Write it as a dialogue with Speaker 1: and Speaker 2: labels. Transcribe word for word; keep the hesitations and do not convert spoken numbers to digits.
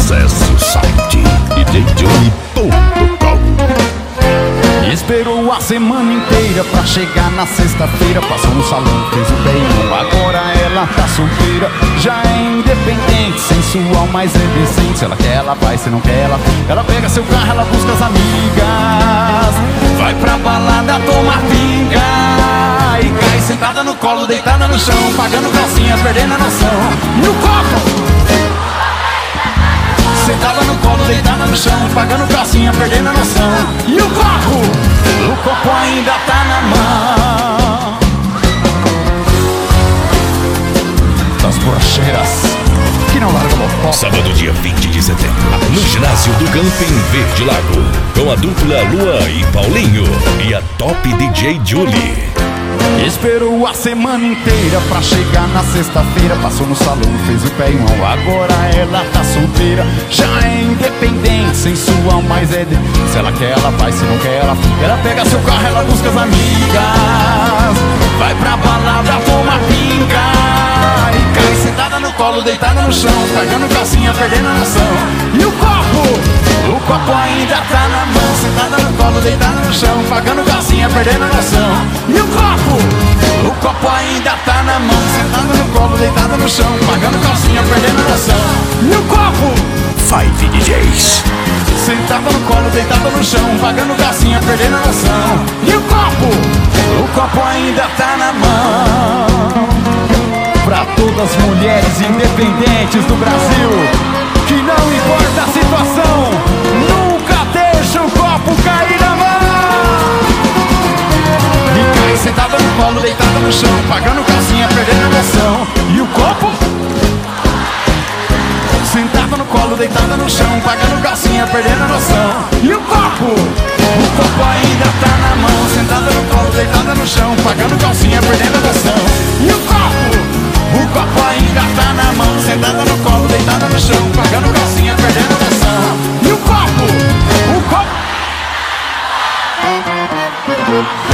Speaker 1: Acesse o site d j johnny ponto com.
Speaker 2: Esperou a semana inteira pra chegar na sexta-feira. Passou no salão, fez o beijo. Agora ela tá solteira, já é independente, sensual, mas é decente. Se ela quer, ela vai, se não quer, ela Ela pega seu carro, ela busca as amigas, vai pra balada, toma pinga e cai sentada no colo, deitada no chão, pagando calcinha, perdendo a noção. E o copo? Sentada no colo, deitada no chão, pagando calcinha, perdendo a noção. E o copo? O copo ainda tá na mão das brocheiras que não largam o copo.
Speaker 1: Sábado, dia vinte de setembro, no ginásio do Camping Verde Lago, com a dupla Luan e Paulinho e a top D J Julie.
Speaker 2: Esperou a semana inteira pra chegar na sexta-feira. Passou no salão, fez o pé em mão. Agora ela tá solteira, já é independente, sensual, mas é de... Se ela quer, ela vai, se não quer, ela fica. Ela pega seu carro, ela busca as amigas, vai pra balada, toma pinga e cai sentada no colo, deitada no chão, pagando calcinha, perdendo a noção. E o copo? O copo ainda tá na mão, sentada no colo, deitada no chão, pagando calcinha, perdendo a noção. E o copo? O copo ainda tá na mão, sentada no colo, deitada no chão, pagando calcinha, perdendo a noção. E o copo?
Speaker 1: Five D Js.
Speaker 2: Sentada no colo, deitada no chão, pagando calcinha, perdendo a noção. E o copo? O copo ainda tá na mão. Pra todas as mulheres independentes do Brasil, que não importa a situação, nunca deixa o copo cair na mão. E cai sentada no colo, deitada no chão, pagando calcinha, perdendo a noção. E o copo? Sentada no colo, deitada no chão, pagando calcinha, perdendo a noção. E o copo? O copo ainda tá na mão, sentada no colo, deitada no chão, pagando calcinha, perdendo a noção.